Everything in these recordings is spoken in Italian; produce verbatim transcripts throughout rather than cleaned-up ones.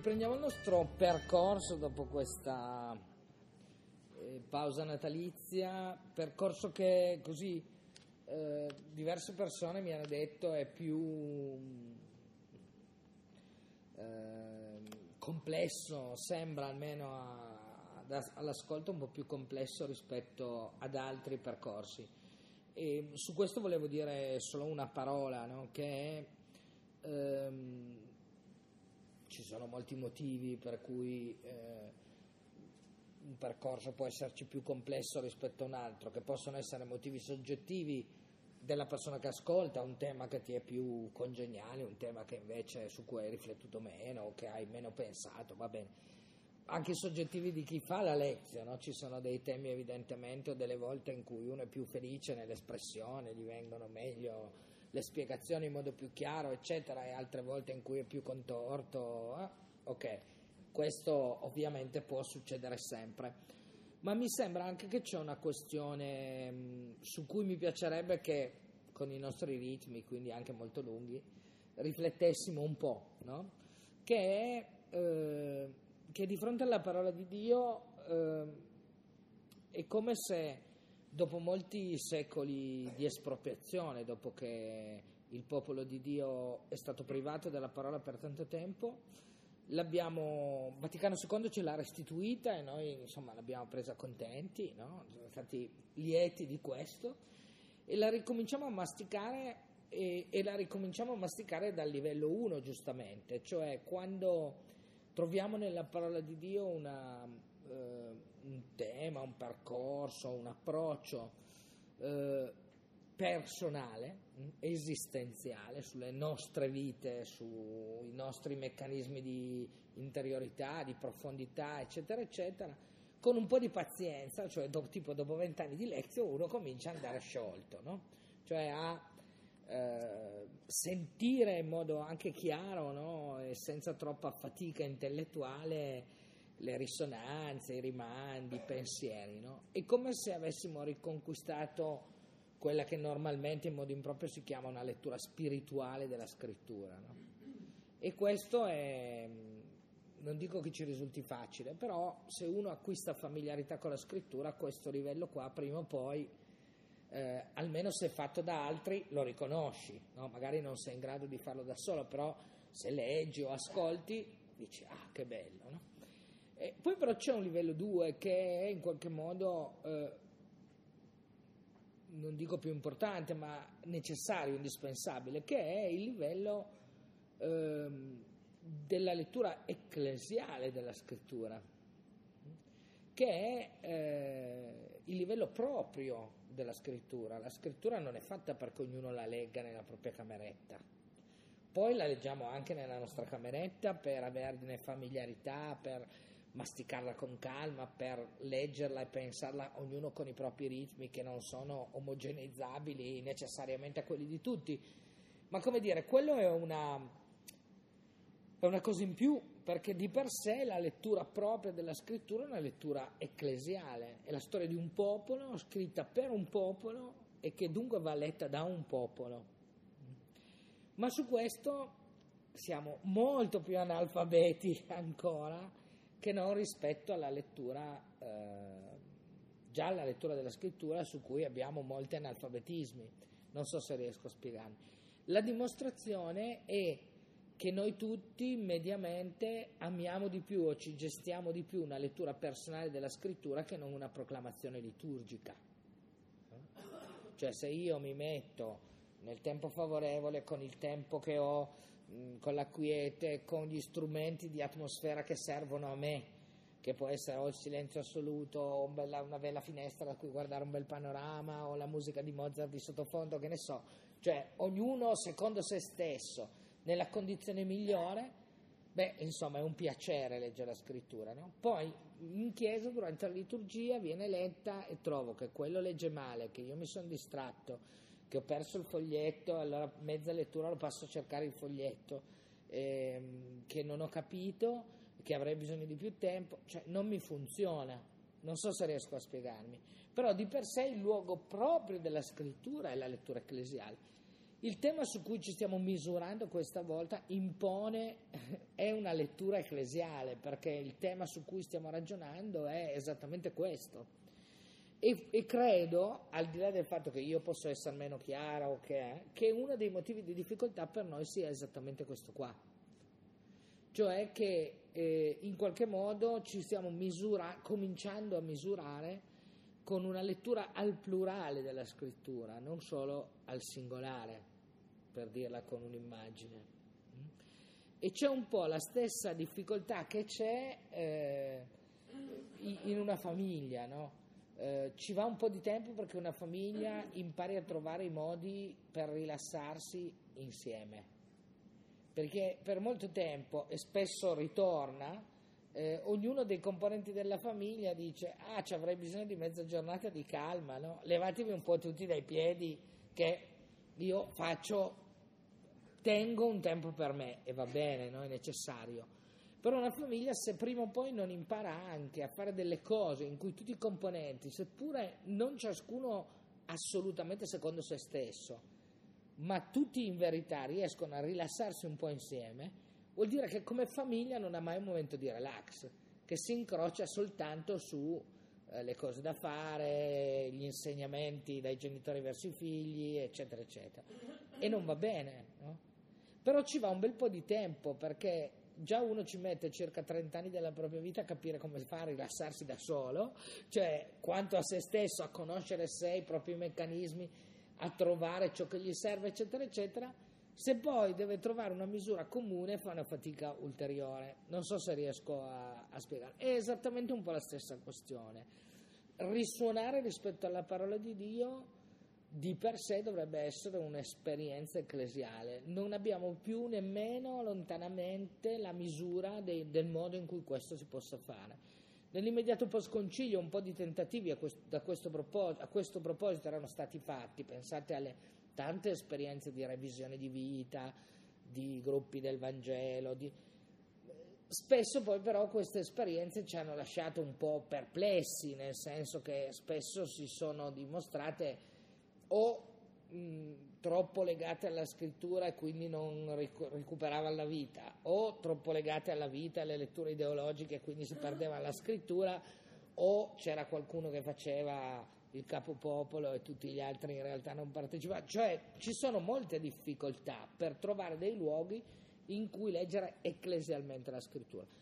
Riprendiamo il nostro percorso dopo questa eh, pausa natalizia, percorso che così eh, diverse persone mi hanno detto è più eh, complesso, sembra almeno a, ad, all'ascolto un po' più complesso rispetto ad altri percorsi. E su questo volevo dire solo una parola, no? Che è ehm, ci sono molti motivi per cui eh, un percorso può esserci più complesso rispetto a un altro, che possono essere motivi soggettivi della persona che ascolta, un tema che ti è più congeniale, un tema che invece su cui hai riflettuto meno o che hai meno pensato, va bene. Anche soggettivi di chi fa la lezione, no? Ci sono dei temi evidentemente o delle volte in cui uno è più felice nell'espressione, gli vengono meglio le spiegazioni in modo più chiaro, eccetera, e altre volte in cui è più contorto. Eh? Ok, questo ovviamente può succedere sempre, ma mi sembra anche che c'è una questione mh, su cui mi piacerebbe che con i nostri ritmi, quindi anche molto lunghi, riflettessimo un po', no? Che è eh, che di fronte alla parola di Dio eh, è come se dopo molti secoli di espropriazione, dopo che il popolo di Dio è stato privato della parola per tanto tempo, l'abbiamo, Vaticano secondo ce l'ha restituita e noi insomma l'abbiamo presa contenti, no? Siamo stati lieti di questo e la ricominciamo a masticare e, e la ricominciamo a masticare dal livello uno, giustamente, cioè quando troviamo nella parola di Dio una, eh, un tema, un percorso, un approccio eh, personale, esistenziale, sulle nostre vite, sui nostri meccanismi di interiorità, di profondità, eccetera, eccetera, con un po' di pazienza, cioè dopo, tipo dopo vent'anni di lezione uno comincia ad andare sciolto, no? Cioè a Eh, sentire in modo anche chiaro, no? E senza troppa fatica intellettuale le risonanze, i rimandi, i pensieri, no? È come se avessimo riconquistato quella che normalmente in modo improprio si chiama una lettura spirituale della scrittura, no? E questo è, non dico che ci risulti facile, però se uno acquista familiarità con la scrittura a questo livello qua prima o poi Eh, almeno se fatto da altri lo riconosci, no? Magari non sei in grado di farlo da solo, però se leggi o ascolti dici ah che bello, no? E poi però c'è un livello due che è in qualche modo eh, non dico più importante ma necessario, indispensabile, che è il livello eh, della lettura ecclesiale della scrittura, che è eh, il livello proprio della scrittura. La scrittura non è fatta perché ognuno la legga nella propria cameretta, poi la leggiamo anche nella nostra cameretta per averne familiarità, per masticarla con calma, per leggerla e pensarla ognuno con i propri ritmi che non sono omogeneizzabili necessariamente a quelli di tutti, ma come dire, quello è una È una cosa in più, perché di per sé la lettura propria della scrittura è una lettura ecclesiale, è la storia di un popolo scritta per un popolo e che dunque va letta da un popolo. Ma su questo siamo molto più analfabeti ancora che non rispetto alla lettura, eh, già alla lettura della scrittura su cui abbiamo molti analfabetismi. Non so se riesco a spiegarmi. La dimostrazione è che noi tutti mediamente amiamo di più o ci gestiamo di più una lettura personale della scrittura che non una proclamazione liturgica. Cioè se io mi metto nel tempo favorevole, con il tempo che ho, mh, con la quiete, con gli strumenti di atmosfera che servono a me, che può essere o il silenzio assoluto, o un bella, una bella finestra da cui guardare un bel panorama, o la musica di Mozart di sottofondo, che ne so, cioè ognuno secondo se stesso, nella condizione migliore, beh, insomma è un piacere leggere la scrittura, no? Poi in chiesa durante la liturgia viene letta e trovo che quello legge male, che io mi sono distratto, che ho perso il foglietto, allora mezza lettura lo passo a cercare il foglietto, ehm, che non ho capito, che avrei bisogno di più tempo, cioè non mi funziona, non so se riesco a spiegarmi, però di per sé il luogo proprio della scrittura è la lettura ecclesiale. Il tema su cui ci stiamo misurando questa volta impone, è una lettura ecclesiale, perché il tema su cui stiamo ragionando è esattamente questo. E, e credo, al di là del fatto che io posso essere meno chiara o che è, che uno dei motivi di difficoltà per noi sia esattamente questo qua. Cioè che eh, in qualche modo ci stiamo misura, cominciando a misurare con una lettura al plurale della scrittura, non solo al singolare, per dirla con un'immagine. E c'è un po' la stessa difficoltà che c'è eh, in una famiglia, no? Eh, ci va un po' di tempo perché una famiglia impari a trovare i modi per rilassarsi insieme, perché per molto tempo, e spesso ritorna, eh, ognuno dei componenti della famiglia dice: ah, ci avrei bisogno di mezza giornata di calma, no? Levatevi un po' tutti dai piedi che io faccio, tengo un tempo per me, e va bene, no? È necessario. Però una famiglia, se prima o poi non impara anche a fare delle cose in cui tutti i componenti, seppure non ciascuno assolutamente secondo se stesso, ma tutti in verità riescono a rilassarsi un po' insieme, vuol dire che come famiglia non ha mai un momento di relax, che si incrocia soltanto su eh, le cose da fare, gli insegnamenti dai genitori verso i figli, eccetera, eccetera. E non va bene, no? Però ci va un bel po' di tempo, perché già uno ci mette circa trenta anni della propria vita a capire come fa a rilassarsi da solo, cioè quanto a se stesso, a conoscere sé, i propri meccanismi, a trovare ciò che gli serve, eccetera, eccetera. Se poi deve trovare una misura comune, fa una fatica ulteriore. Non so se riesco a, a spiegare. È esattamente un po' la stessa questione. Risuonare rispetto alla parola di Dio di per sé dovrebbe essere un'esperienza ecclesiale. Non abbiamo più nemmeno lontanamente la misura dei, del modo in cui questo si possa fare. Nell'immediato post-concilio un po' di tentativi a questo, da questo proposito, a questo proposito erano stati fatti. Pensate alle tante esperienze di revisione di vita, di gruppi del Vangelo. Di... Spesso poi però queste esperienze ci hanno lasciato un po' perplessi, nel senso che spesso si sono dimostrate o mh, troppo legate alla scrittura e quindi non ric- recuperavano la vita, o troppo legate alla vita e alle letture ideologiche e quindi si perdeva la scrittura, o c'era qualcuno che faceva il capopopolo e tutti gli altri in realtà non partecipavano. Cioè ci sono molte difficoltà per trovare dei luoghi in cui leggere ecclesialmente la scrittura.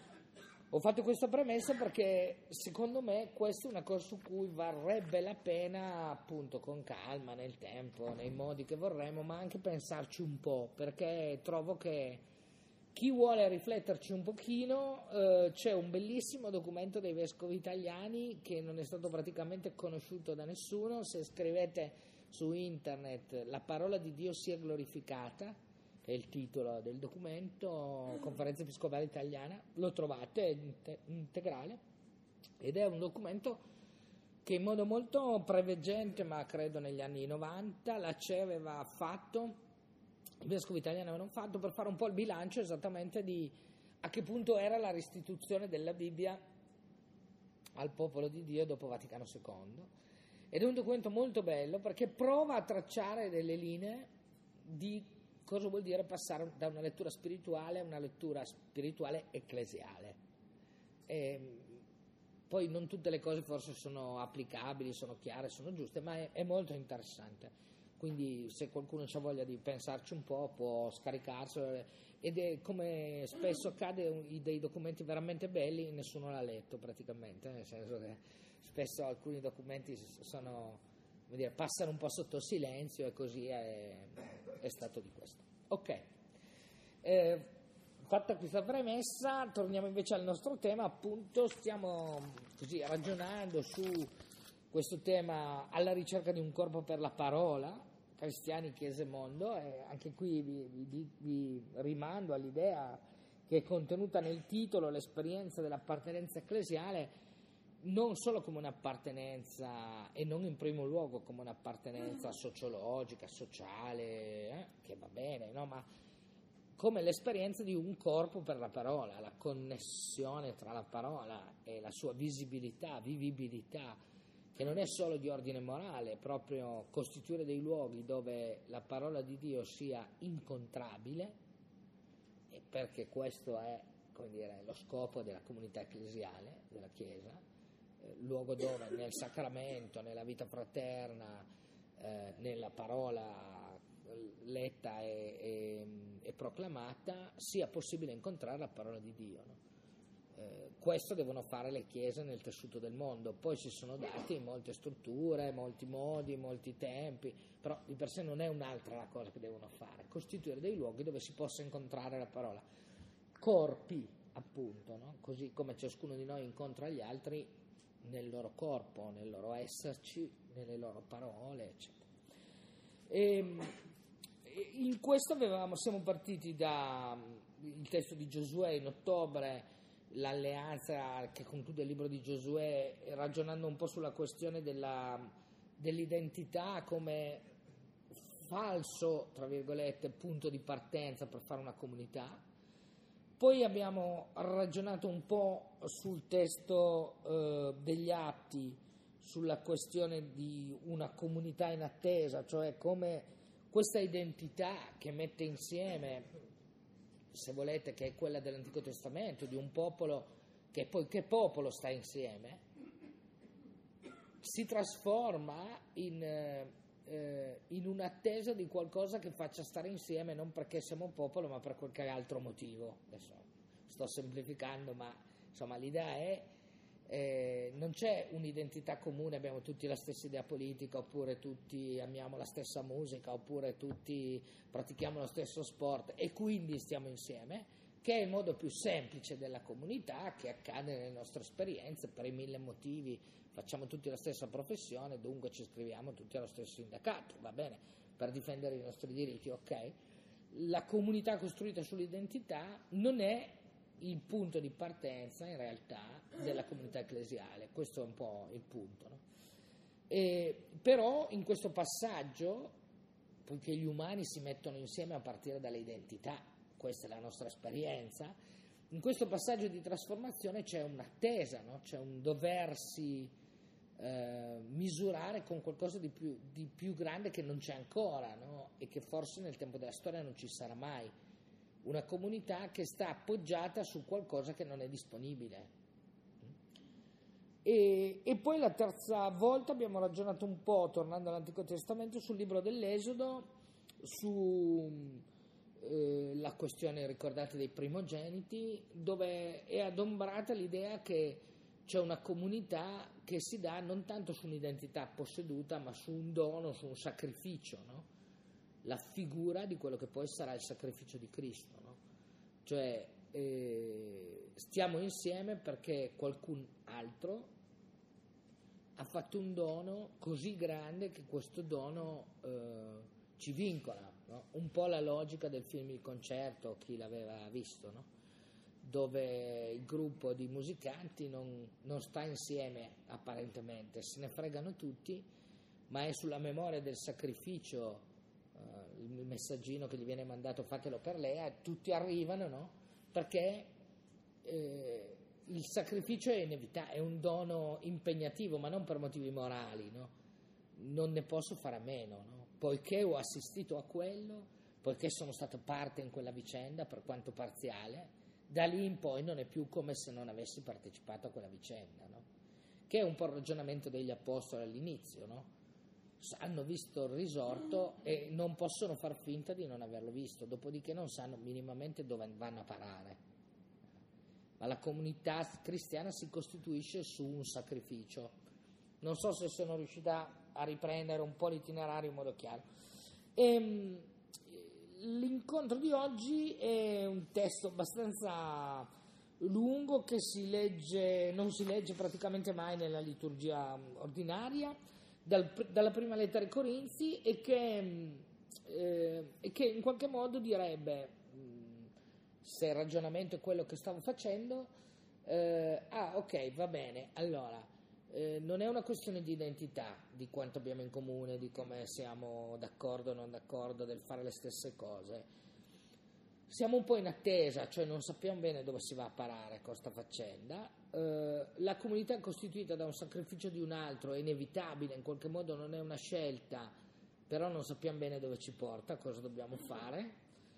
Ho fatto questa premessa perché secondo me questa è una cosa su cui varrebbe la pena, appunto, con calma, nel tempo, nei modi che vorremmo, ma anche pensarci un po', perché trovo che chi vuole rifletterci un pochino, eh, c'è un bellissimo documento dei vescovi italiani che non è stato praticamente conosciuto da nessuno. Se scrivete su internet "La parola di Dio sia glorificata", è il titolo del documento, Conferenza Episcopale Italiana, lo trovate, è integrale, ed è un documento che in modo molto preveggente, ma credo negli anni novanta, la C E aveva fatto, i vescovi italiani avevano fatto, per fare un po' il bilancio esattamente di a che punto era la restituzione della Bibbia al popolo di Dio dopo Vaticano secondo. Ed è un documento molto bello perché prova a tracciare delle linee di cosa vuol dire passare da una lettura spirituale a una lettura spirituale ecclesiale. E poi non tutte le cose forse sono applicabili, sono chiare, sono giuste, ma è, è molto interessante. Quindi se qualcuno ha voglia di pensarci un po' può scaricarselo, ed è, come spesso accade, dei documenti veramente belli nessuno l'ha letto praticamente, nel senso che spesso alcuni documenti sono, come dire, passano un po' sotto silenzio, e così è, è stato di questo. Ok, eh, fatta questa premessa, torniamo invece al nostro tema. Appunto stiamo così ragionando su questo tema alla ricerca di un corpo per la parola, cristiani, chiese e mondo, e anche qui vi, vi, vi rimando all'idea che è contenuta nel titolo, l'esperienza dell'appartenenza ecclesiale, non solo come un'appartenenza, e non in primo luogo come un'appartenenza sociologica, sociale, eh, che va bene, no? Ma come l'esperienza di un corpo per la parola, la connessione tra la parola e la sua visibilità, vivibilità, che non è solo di ordine morale, è proprio costituire dei luoghi dove la parola di Dio sia incontrabile, e perché questo è, come dire, lo scopo della comunità ecclesiale, della Chiesa, eh, luogo dove nel sacramento, nella vita fraterna, eh, nella parola letta e, e, e proclamata sia possibile incontrare la parola di Dio, no? Eh, questo devono fare le chiese nel tessuto del mondo, poi si sono dati molte strutture, molti modi, molti tempi, però di per sé non è un'altra la cosa che devono fare, costituire dei luoghi dove si possa incontrare la parola, corpi appunto, no? Così come ciascuno di noi incontra gli altri nel loro corpo, nel loro esserci, nelle loro parole, eccetera. E in questo avevamo, siamo partiti da il testo di Giosuè in ottobre, l'alleanza che conclude il libro di Giosuè, ragionando un po' sulla questione della, dell'identità come falso, tra virgolette, punto di partenza per fare una comunità. Poi abbiamo ragionato un po' sul testo eh, degli Atti, sulla questione di una comunità in attesa, cioè come questa identità che mette insieme, se volete, che è quella dell'Antico Testamento, di un popolo che poi che popolo sta insieme, si trasforma in, eh, in un'attesa di qualcosa che faccia stare insieme, non perché siamo un popolo, ma per qualche altro motivo. Adesso sto semplificando, ma insomma l'idea è Eh, non c'è un'identità comune, abbiamo tutti la stessa idea politica, oppure tutti amiamo la stessa musica, oppure tutti pratichiamo lo stesso sport e quindi stiamo insieme, che è il modo più semplice della comunità, che accade nelle nostre esperienze per i mille motivi. Facciamo tutti la stessa professione, dunque ci iscriviamo tutti allo stesso sindacato, va bene, per difendere i nostri diritti, ok? La comunità costruita sull'identità non è il punto di partenza in realtà della comunità ecclesiale, questo è un po' il punto, no? E, però in questo passaggio, poiché gli umani si mettono insieme a partire dalle identità, questa è la nostra esperienza, in questo passaggio di trasformazione c'è un'attesa, no? C'è un doversi eh, misurare con qualcosa di più, di più grande che non c'è ancora, no? E che forse nel tempo della storia non ci sarà mai. Una comunità che sta appoggiata su qualcosa che non è disponibile. E, e poi la terza volta abbiamo ragionato un po', tornando all'Antico Testamento, sul libro dell'Esodo, su eh, la questione, ricordate, dei primogeniti, dove è adombrata l'idea che c'è una comunità che si dà non tanto su un'identità posseduta, ma su un dono, su un sacrificio, no? La figura di quello che poi sarà il sacrificio di Cristo, no? Cioè eh, stiamo insieme perché qualcun altro ha fatto un dono così grande che questo dono eh, ci vincola, no? Un po' la logica del film Il Concerto, chi l'aveva visto, no? Dove il gruppo di musicanti non, non sta insieme apparentemente, se ne fregano tutti, ma è sulla memoria del sacrificio, il messaggino che gli viene mandato, fatelo per lei, tutti arrivano, no? Perché eh, il sacrificio è inevitabile, è un dono impegnativo, ma non per motivi morali, no? Non ne posso fare a meno, no? Poiché ho assistito a quello, poiché sono stato parte in quella vicenda, per quanto parziale, da lì in poi non è più come se non avessi partecipato a quella vicenda, no? Che è un po' il ragionamento degli apostoli all'inizio, no? Hanno visto il risorto e non possono far finta di non averlo visto, dopodiché non sanno minimamente dove vanno a parare. Ma la comunità cristiana si costituisce su un sacrificio. Non so se sono riuscita a riprendere un po' l'itinerario in modo chiaro. E, l'incontro di oggi è un testo abbastanza lungo che si legge, non si legge praticamente mai nella liturgia ordinaria, Dal, dalla prima lettera ai Corinzi, e che, eh, e che in qualche modo direbbe, mh, se il ragionamento è quello che stavo facendo, eh, ah ok, va bene, allora eh, non è una questione di identità, di quanto abbiamo in comune, di come siamo d'accordo o non d'accordo, del fare le stesse cose. Siamo un po' in attesa, cioè non sappiamo bene dove si va a parare con questa faccenda, eh, la comunità è costituita da un sacrificio di un altro, è inevitabile, in qualche modo non è una scelta, però non sappiamo bene dove ci porta, cosa dobbiamo fare,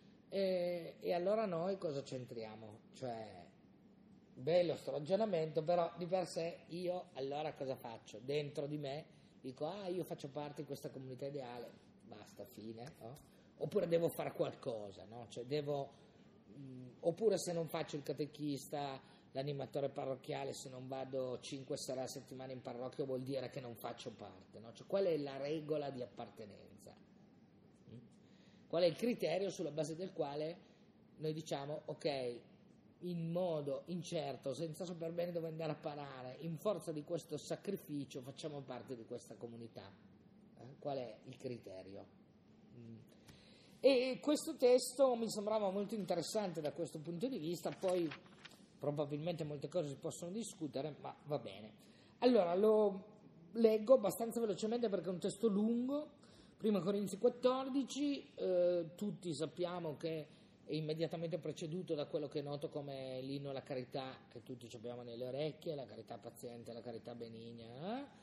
e, e allora noi cosa c'entriamo? Cioè, bello sto ragionamento, però di per sé io allora cosa faccio? Dentro di me dico, ah, io faccio parte di questa comunità ideale, basta, fine, no? Oppure devo fare qualcosa, no? Cioè devo, mh, oppure se non faccio il catechista, l'animatore parrocchiale, se non vado cinque sere a settimana in parrocchia, vuol dire che non faccio parte, no? Cioè, qual è la regola di appartenenza? Mm? Qual è il criterio sulla base del quale noi diciamo, ok, in modo incerto, senza saper bene dove andare a parare, in forza di questo sacrificio facciamo parte di questa comunità? Eh? Qual è il criterio? Mm. E questo testo mi sembrava molto interessante da questo punto di vista, poi probabilmente molte cose si possono discutere, ma va bene. Allora, lo leggo abbastanza velocemente perché è un testo lungo. Prima Corinzi quattordici, eh, tutti sappiamo che è immediatamente preceduto da quello che è noto come l'inno alla carità, che tutti abbiamo nelle orecchie, la carità paziente, la carità benigna, eh?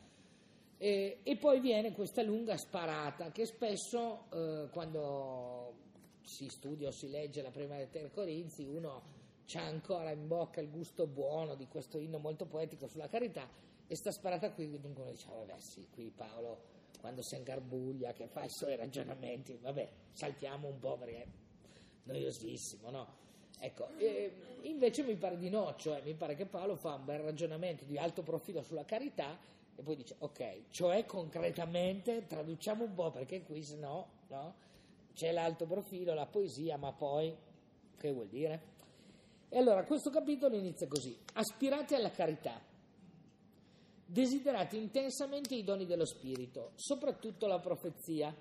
e, e poi viene questa lunga sparata che spesso eh, quando si studia o si legge la prima lettera ai Corinzi uno c'ha ancora in bocca il gusto buono di questo inno molto poetico sulla carità, e sta sparata qui, dunque uno dice, vabbè sì, qui Paolo quando si ingarbuglia che fa i suoi ragionamenti, vabbè, saltiamo un po' perché è noiosissimo, no? Ecco, e invece mi pare di no, cioè mi pare che Paolo fa un bel ragionamento di alto profilo sulla carità e poi dice, ok, cioè concretamente traduciamo un po' perché qui se no, no? C'è l'alto profilo, la poesia, ma poi che vuol dire? E allora questo capitolo inizia così: aspirate alla carità, desiderate intensamente i doni dello spirito, soprattutto la profezia.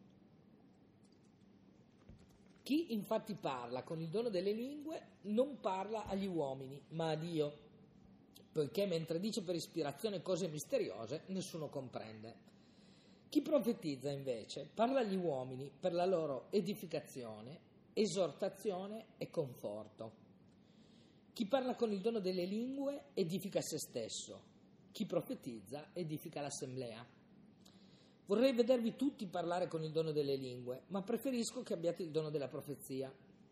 Chi infatti parla con il dono delle lingue non parla agli uomini, ma a Dio, poiché mentre dice per ispirazione cose misteriose, nessuno comprende. Chi profetizza invece parla agli uomini per la loro edificazione, esortazione e conforto. Chi parla con il dono delle lingue edifica se stesso, chi profetizza edifica l'assemblea. Vorrei vedervi tutti parlare con il dono delle lingue, ma preferisco che abbiate il dono della profezia.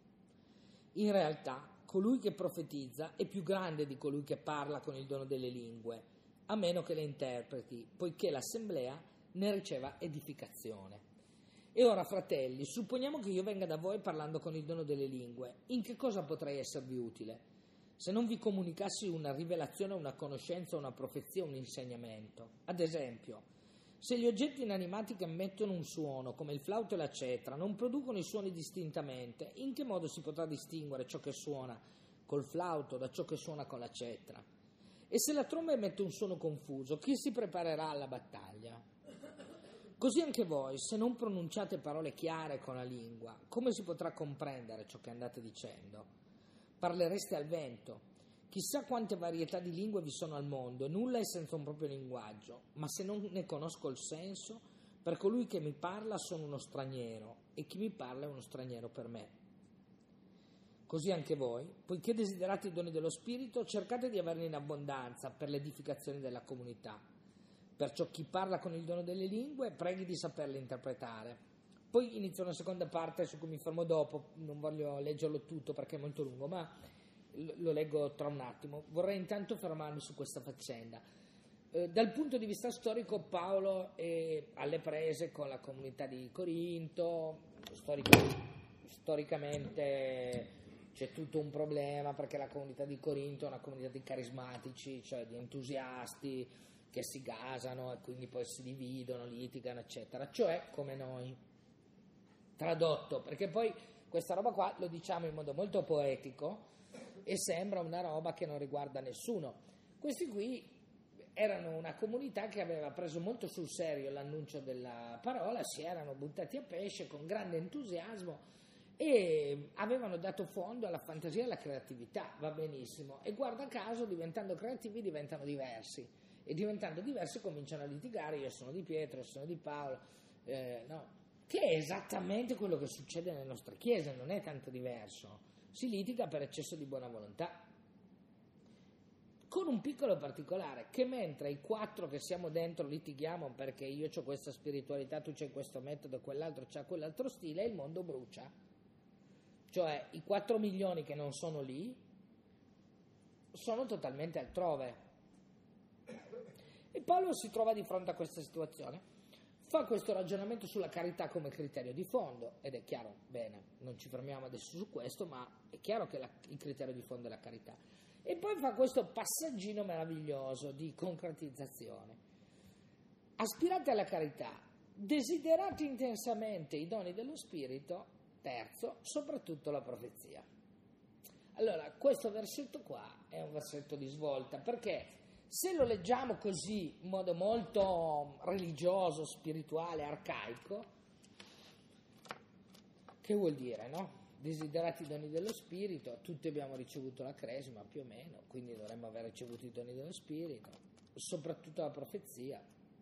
In realtà, colui che profetizza è più grande di colui che parla con il dono delle lingue, a meno che le interpreti, poiché l'assemblea ne riceva edificazione. E ora, fratelli, supponiamo che io venga da voi parlando con il dono delle lingue, in che cosa potrei esservi utile? Se non vi comunicassi una rivelazione, una conoscenza, una profezia, un insegnamento. Ad esempio, se gli oggetti inanimati che emettono un suono, come il flauto e la cetra, non producono i suoni distintamente, in che modo si potrà distinguere ciò che suona col flauto da ciò che suona con la cetra? E se la tromba emette un suono confuso, chi si preparerà alla battaglia? Così anche voi, se non pronunciate parole chiare con la lingua, come si potrà comprendere ciò che andate dicendo? Parlereste al vento. Chissà quante varietà di lingue vi sono al mondo, e nulla è senza un proprio linguaggio, ma se non ne conosco il senso, per colui che mi parla sono uno straniero, e chi mi parla è uno straniero per me. Così anche voi, poiché desiderate i doni dello Spirito, cercate di averne in abbondanza per l'edificazione della comunità. Perciò chi parla con il dono delle lingue, preghi di saperle interpretare. Poi inizio una seconda parte su cui mi fermo dopo, non voglio leggerlo tutto perché è molto lungo, ma lo leggo tra un attimo. Vorrei intanto fermarmi su questa faccenda. Eh, dal punto di vista storico, Paolo è alle prese con la comunità di Corinto, storic- storicamente c'è tutto un problema perché la comunità di Corinto è una comunità di carismatici, cioè di entusiasti che si gasano e quindi poi si dividono, litigano, eccetera, cioè come noi. Tradotto, perché poi questa roba qua lo diciamo in modo molto poetico e sembra una roba che non riguarda nessuno. Questi qui erano una comunità che aveva preso molto sul serio l'annuncio della parola, si erano buttati a pesce con grande entusiasmo e avevano dato fondo alla fantasia e alla creatività, va benissimo, e guarda caso diventando creativi diventano diversi e diventando diversi cominciano a litigare, io sono di Pietro, io sono di Paolo, eh, no, che è esattamente quello che succede nelle nostre chiese, non è tanto diverso, si litiga per eccesso di buona volontà. con un piccolo particolare, che mentre i quattro che siamo dentro litighiamo perché io ho questa spiritualità, tu c'hai questo metodo, quell'altro c'ha quell'altro stile, il mondo brucia. Cioè i quattro milioni che non sono lì sono totalmente altrove. E Paolo si trova di fronte a questa situazione, fa questo ragionamento sulla carità come criterio di fondo, ed è chiaro, bene, non ci fermiamo adesso su questo, ma è chiaro che la, il criterio di fondo è la carità. E poi fa questo passaggino meraviglioso di concretizzazione. Aspirate alla carità, desiderate intensamente i doni dello Spirito, terzo, soprattutto la profezia. Allora, questo versetto qua è un versetto di svolta, perché se lo leggiamo così, in modo molto religioso, spirituale, arcaico, che vuol dire, no? Desiderati i doni dello Spirito, tutti abbiamo ricevuto la cresima più o meno, quindi dovremmo aver ricevuto i doni dello Spirito, soprattutto la profezia.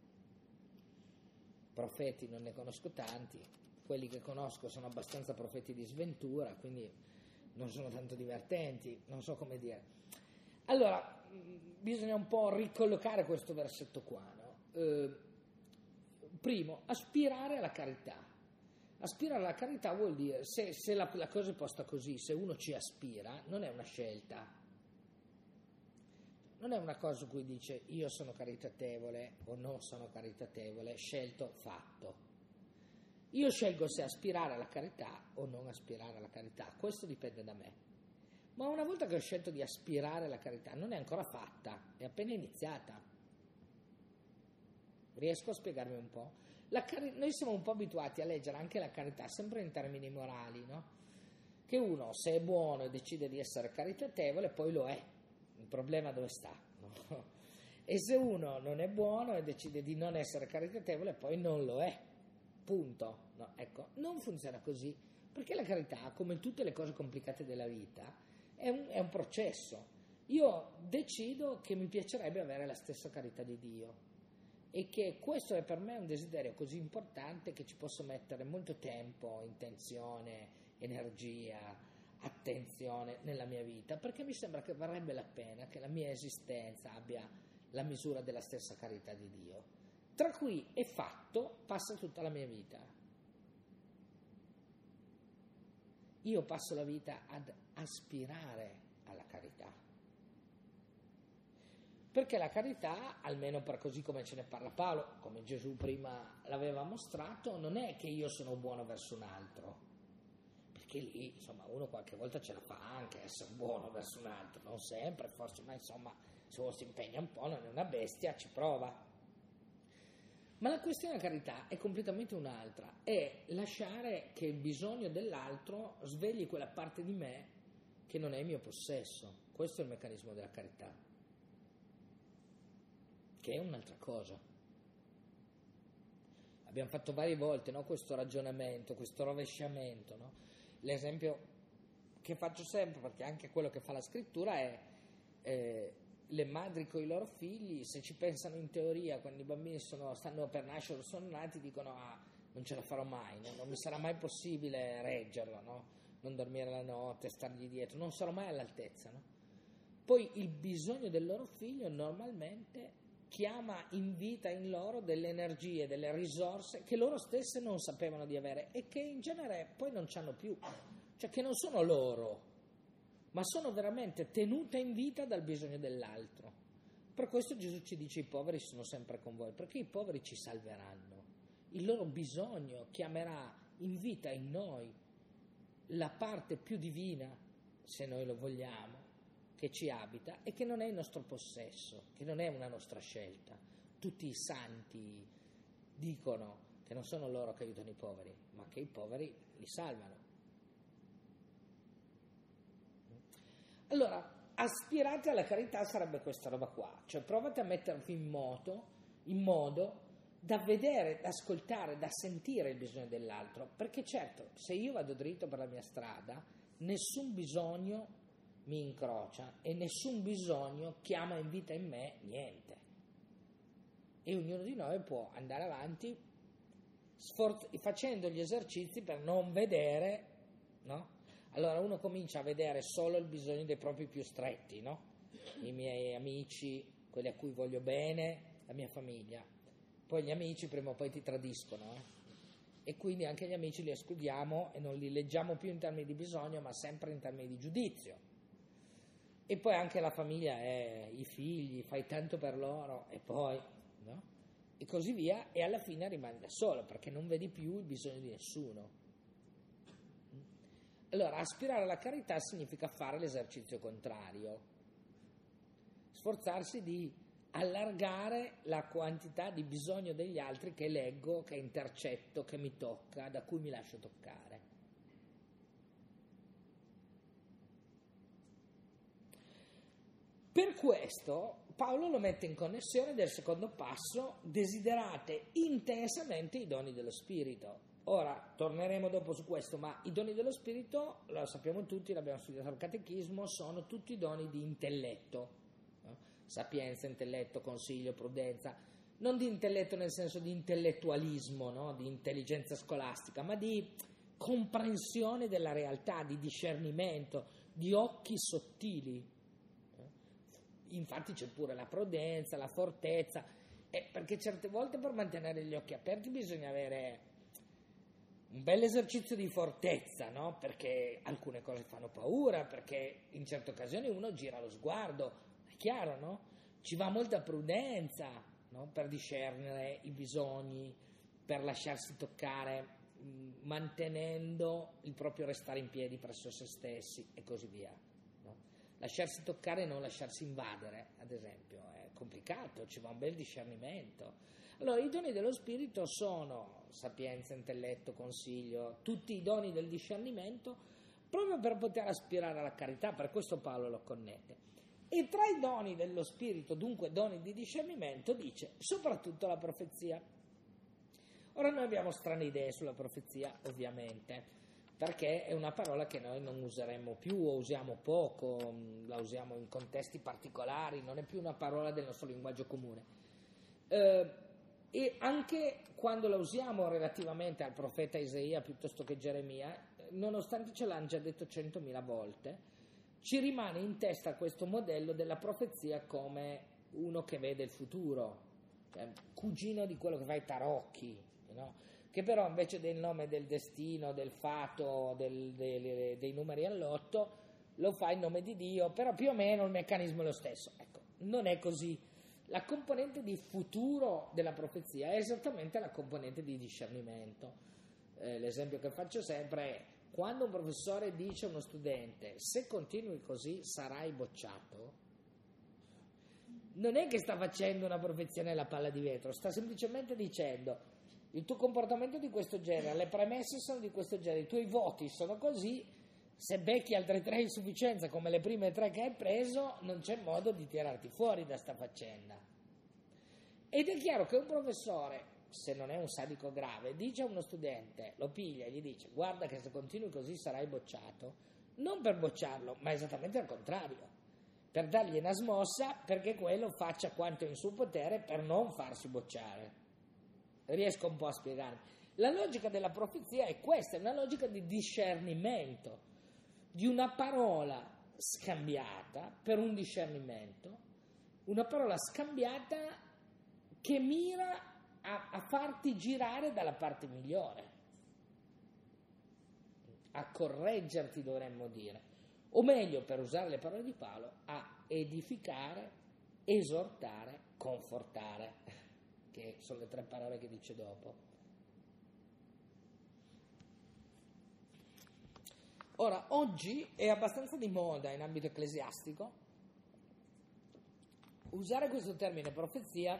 Profeti non ne conosco tanti, quelli che conosco sono abbastanza profeti di sventura, quindi non sono tanto divertenti, non so come dire. Allora, bisogna un po' ricollocare questo versetto qua, no? Eh, primo, aspirare alla carità. Aspirare alla carità vuol dire, se, se la, la cosa è posta così, se uno ci aspira, non è una scelta. Non è una cosa in cui dice io sono caritatevole o non sono caritatevole, scelto, fatto. Io scelgo se aspirare alla carità o non aspirare alla carità, questo dipende da me. Ma una volta che ho scelto di aspirare alla carità, non è ancora fatta, è appena iniziata. Riesco a spiegarmi un po'? La cari- noi siamo un po' abituati a leggere anche la carità sempre in termini morali, no? Che uno, se è buono e decide di essere caritatevole, poi lo è. Il problema dove sta? No? E se uno non è buono e decide di non essere caritatevole, poi non lo è. Punto. No, ecco, non funziona così, perché la carità, come tutte le cose complicate della vita, è un, è un processo. Io decido che mi piacerebbe avere la stessa carità di Dio e che questo è per me un desiderio così importante che ci posso mettere molto tempo, intenzione, energia, attenzione nella mia vita, perché mi sembra che varrebbe la pena che la mia esistenza abbia la misura della stessa carità di Dio. Tra cui e fatto passa tutta la mia vita. Io passo la vita ad aspirare alla carità. Perché la carità, almeno per così come ce ne parla Paolo, come Gesù prima l'aveva mostrato, non è che io sono buono verso un altro, perché lì, insomma, uno qualche volta ce la fa anche essere buono verso un altro, non sempre, forse, ma insomma, se uno si impegna un po', non è una bestia, ci prova. Ma la questione della carità è completamente un'altra, è lasciare che il bisogno dell'altro svegli quella parte di me che non è il mio possesso. Questo è il meccanismo della carità, che è un'altra cosa. Abbiamo fatto varie volte, no, questo ragionamento, questo rovesciamento, no? L'esempio che faccio sempre, perché anche quello che fa la scrittura è eh, le madri con i loro figli, se ci pensano in teoria, quando i bambini sono, stanno per nascere o sono nati, dicono ah, non ce la farò mai, no? Non mi sarà mai possibile reggerlo, no? Non dormire la notte, stargli dietro, non sarò mai all'altezza, no? Poi il bisogno del loro figlio normalmente chiama in vita in loro delle energie, delle risorse che loro stesse non sapevano di avere e che in genere poi non c'hanno più, cioè che non sono loro, ma sono veramente tenute in vita dal bisogno dell'altro. Per questo Gesù ci dice i poveri sono sempre con voi, perché i poveri ci salveranno. Il loro bisogno chiamerà in vita in noi la parte più divina, se noi lo vogliamo, che ci abita e che non è il nostro possesso, che non è una nostra scelta. Tutti i santi dicono che non sono loro che aiutano i poveri, ma che i poveri li salvano. Allora, aspirate alla carità sarebbe questa roba qua, cioè provate a mettervi in moto, in modo da vedere, da ascoltare, da sentire il bisogno dell'altro, perché certo, se io vado dritto per la mia strada, nessun bisogno mi incrocia e nessun bisogno chiama in vita in me niente. E ognuno di noi può andare avanti sforz- facendo gli esercizi per non vedere, no? Allora uno comincia a vedere solo il bisogno dei propri più stretti, no? i miei amici, quelli a cui voglio bene, la mia famiglia. Poi gli amici prima o poi ti tradiscono, eh? E quindi anche gli amici li escludiamo e non li leggiamo più in termini di bisogno, ma sempre in termini di giudizio. E poi anche la famiglia è i figli, fai tanto per loro e poi, no? E così via, e alla fine rimani da solo perché non vedi più il bisogno di nessuno. Allora, aspirare alla carità significa fare l'esercizio contrario, sforzarsi di allargare la quantità di bisogno degli altri che leggo, che intercetto, che mi tocca, da cui mi lascio toccare. Per questo Paolo lo mette in connessione del secondo passo: desiderate intensamente i doni dello Spirito. Ora, torneremo dopo su questo, ma i doni dello Spirito, lo sappiamo tutti, l'abbiamo studiato al Catechismo, sono tutti doni di intelletto. Sapienza, intelletto, consiglio, prudenza, non di intelletto nel senso di intellettualismo, no? Di intelligenza scolastica, ma di comprensione della realtà, di discernimento, di occhi sottili. Infatti c'è pure la prudenza, la fortezza, eh, perché certe volte per mantenere gli occhi aperti bisogna avere un bel esercizio di fortezza, no? Perché alcune cose fanno paura, perché in certe occasioni uno gira lo sguardo. Chiaro, no? Ci va molta prudenza, no? Per discernere i bisogni, per lasciarsi toccare, mh, mantenendo il proprio restare in piedi presso se stessi e così via, no? Lasciarsi toccare e non lasciarsi invadere, ad esempio, è complicato, ci va un bel discernimento. Allora, i doni dello Spirito sono sapienza, intelletto, consiglio, tutti i doni del discernimento, proprio per poter aspirare alla carità, per questo Paolo lo connette. E tra i doni dello Spirito, dunque doni di discernimento, dice soprattutto la profezia. Ora noi abbiamo strane idee sulla profezia, ovviamente, perché è una parola che noi non useremo più o usiamo poco, la usiamo in contesti particolari, non è più una parola del nostro linguaggio comune. Eh, e anche quando la usiamo relativamente al profeta Isaia piuttosto che Geremia, nonostante ce l'hanno già detto centomila volte, ci rimane in testa questo modello della profezia come uno che vede il futuro, cioè cugino di quello che fa i tarocchi, no? Che però invece del nome del destino, del fato, del, dei, dei numeri all'otto, lo fa in nome di Dio, però più o meno il meccanismo è lo stesso. Ecco, non è così. La componente di futuro della profezia è esattamente la componente di discernimento. Eh, l'esempio che faccio sempre è: quando un professore dice a uno studente se continui così sarai bocciato, non è che sta facendo una profezia nella palla di vetro, sta semplicemente dicendo il tuo comportamento è di questo genere, le premesse sono di questo genere, i tuoi voti sono così, se becchi altre tre insufficienze come le prime tre che hai preso non c'è modo di tirarti fuori da sta faccenda. Ed è chiaro che un professore, se non è un sadico grave, dice a uno studente, lo piglia e gli dice guarda che se continui così sarai bocciato, non per bocciarlo, ma esattamente al contrario, per dargli una smossa perché quello faccia quanto è in suo potere per non farsi bocciare. Riesco un po' a spiegarmi. La logica della profezia è questa, è una logica di discernimento, di una parola scambiata per un discernimento, una parola scambiata che mira A, a farti girare dalla parte migliore, a correggerti dovremmo dire, o meglio, per usare le parole di Paolo, a edificare, esortare, confortare, che sono le tre parole che dice dopo. Ora, oggi è abbastanza di moda in ambito ecclesiastico usare questo termine profezia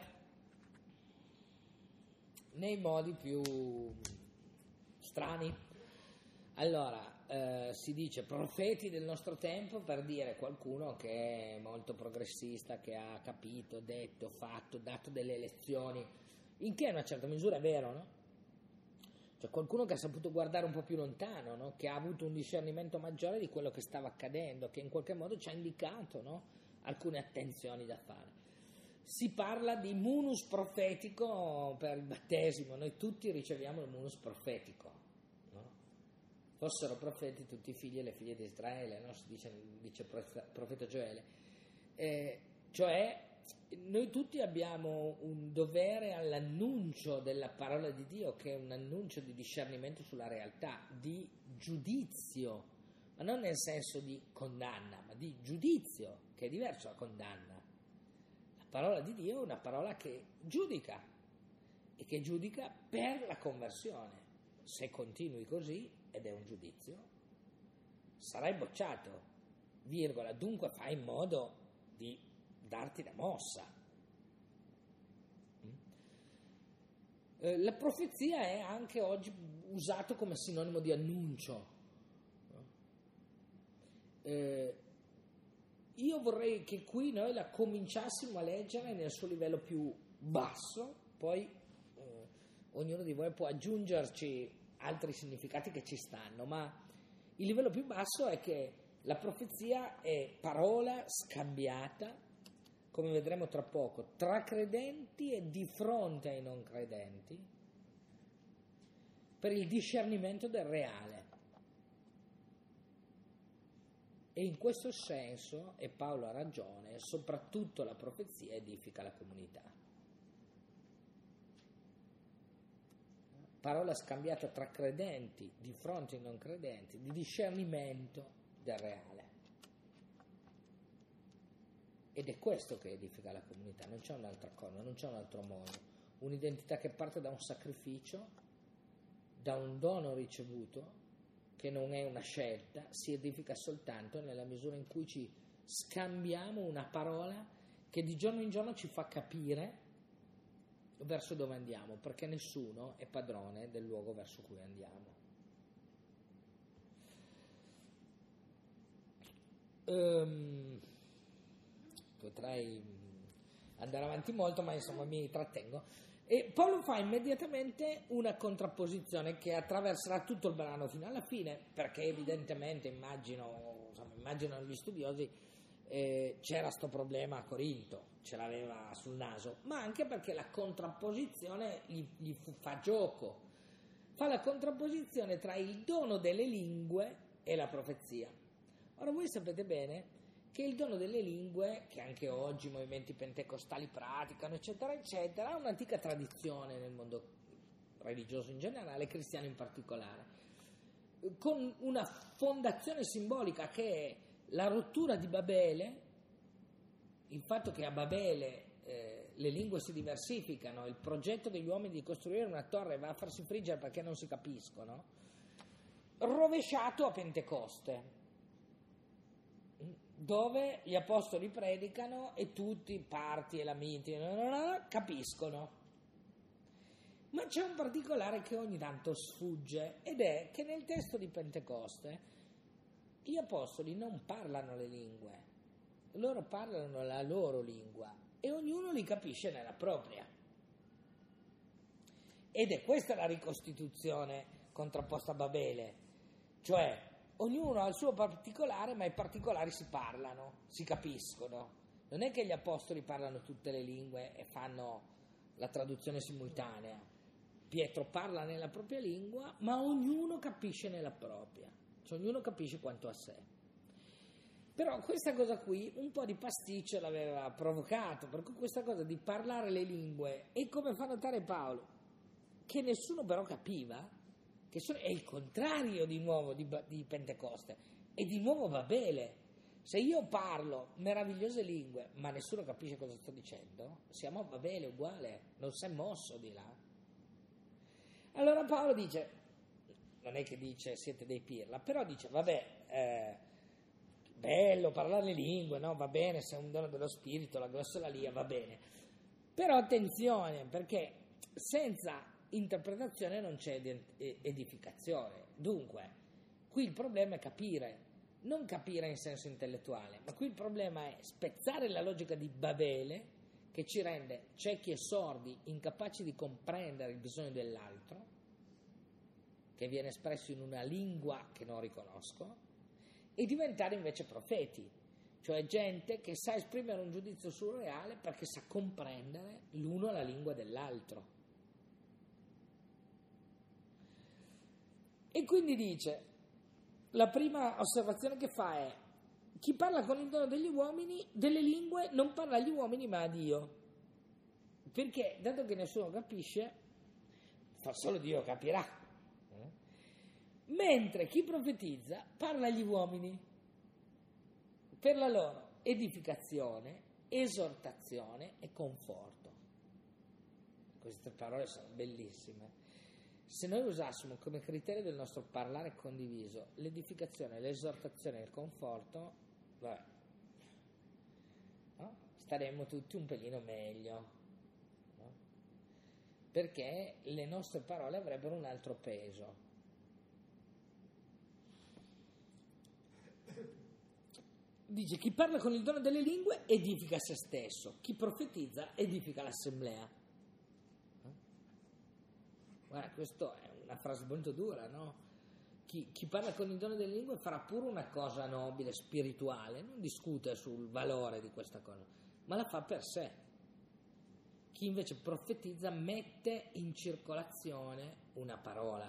nei modi più strani. Allora, eh, si dice profeti del nostro tempo per dire qualcuno che è molto progressista, che ha capito, detto, fatto, dato delle lezioni, in che in una certa misura è vero, no? Cioè qualcuno che ha saputo guardare un po' più lontano, no? Che ha avuto un discernimento maggiore di quello che stava accadendo, che in qualche modo ci ha indicato, no? Alcune attenzioni da fare. Si parla di munus profetico per il battesimo, noi tutti riceviamo il munus profetico, no? Fossero profeti tutti i figli e le figlie di Israele, no? Si dice, dice profeta Gioele. Eh, cioè, noi tutti abbiamo un dovere all'annuncio della parola di Dio, che è un annuncio di discernimento sulla realtà, di giudizio, ma non nel senso di condanna, ma di giudizio, che è diverso da condanna. La parola di Dio è una parola che giudica, e che giudica per la conversione. Se continui così, ed è un giudizio, sarai bocciato, virgola, dunque fai in modo di darti la mossa. Eh, la profezia è anche oggi usato come sinonimo di annuncio. Eh, io vorrei che qui noi la cominciassimo a leggere nel suo livello più basso, poi eh, ognuno di voi può aggiungerci altri significati che ci stanno, ma il livello più basso è che la profezia è parola scambiata, come vedremo tra poco, tra credenti e di fronte ai non credenti, per il discernimento del reale. E in questo senso, e Paolo ha ragione, soprattutto la profezia edifica la comunità. Parola scambiata tra credenti di fronte ai non credenti, di discernimento del reale. Ed è questo che edifica la comunità, non c'è un'altra cosa, non c'è un altro modo. Un'identità che parte da un sacrificio, da un dono ricevuto, che non è una scelta, si edifica soltanto nella misura in cui ci scambiamo una parola che di giorno in giorno ci fa capire verso dove andiamo, perché nessuno è padrone del luogo verso cui andiamo. Um, potrei andare avanti molto, ma insomma mi trattengo. E Paolo fa immediatamente una contrapposizione che attraverserà tutto il brano fino alla fine, perché evidentemente immagino, insomma, immaginano gli studiosi, eh, c'era sto problema a Corinto, ce l'aveva sul naso, ma anche perché la contrapposizione gli, gli fa gioco, fa la contrapposizione tra il dono delle lingue e la profezia. Ora voi sapete bene che il dono delle lingue, che anche oggi i movimenti pentecostali praticano, eccetera, eccetera, ha un'antica tradizione nel mondo religioso in generale, cristiano in particolare, con una fondazione simbolica che è la rottura di Babele, il fatto che a Babele eh, le lingue si diversificano, il progetto degli uomini di costruire una torre va a farsi friggere perché non si capiscono, rovesciato a Pentecoste, dove gli apostoli predicano e tutti, parti e lamiti, capiscono. Ma c'è un particolare che ogni tanto sfugge, ed è che nel testo di Pentecoste gli apostoli non parlano le lingue, loro parlano la loro lingua e ognuno li capisce nella propria. Ed è questa la ricostituzione contrapposta a Babele, cioè ognuno ha il suo particolare, ma i particolari si parlano, si capiscono. Non è che gli apostoli parlano tutte le lingue e fanno la traduzione simultanea. Pietro parla nella propria lingua, ma ognuno capisce nella propria, cioè ognuno capisce quanto a sé. Però questa cosa qui un po' di pasticcio l'aveva provocato, per cui questa cosa di parlare le lingue, e come fa notare Paolo, che nessuno però capiva, che è il contrario di nuovo di, di Pentecoste, è di nuovo Babele. Se io parlo meravigliose lingue ma nessuno capisce cosa sto dicendo, siamo a Babele uguale, non si è mosso di là. Allora Paolo dice, non è che dice siete dei pirla, però dice vabbè, eh, bello parlare le lingue, no? Va bene, se è un dono dello spirito, la glossolalia va bene, però attenzione, perché senza interpretazione non c'è edificazione. Dunque, qui il problema è capire, non capire in senso intellettuale, ma qui il problema è spezzare la logica di Babele, che ci rende ciechi e sordi, incapaci di comprendere il bisogno dell'altro, che viene espresso in una lingua che non riconosco, e diventare invece profeti, cioè gente che sa esprimere un giudizio sul reale perché sa comprendere l'uno la lingua dell'altro. E quindi dice, la prima osservazione che fa è, chi parla con il dono degli uomini, delle lingue, non parla agli uomini ma a Dio. Perché, dato che nessuno capisce, fa solo Dio capirà. Eh? Mentre chi profetizza parla agli uomini per la loro edificazione, esortazione e conforto. Queste parole sono bellissime. Se noi usassimo come criterio del nostro parlare condiviso l'edificazione, l'esortazione e il conforto, vabbè, no? Staremmo tutti un pelino meglio, no? Perché le nostre parole avrebbero un altro peso. Dice: chi parla con il dono delle lingue edifica se stesso, chi profetizza edifica l'assemblea. Guarda, questa è una frase molto dura, no? Chi, chi parla con il dono delle lingue farà pure una cosa nobile, spirituale, non discute sul valore di questa cosa, ma la fa per sé. Chi invece profetizza mette in circolazione una parola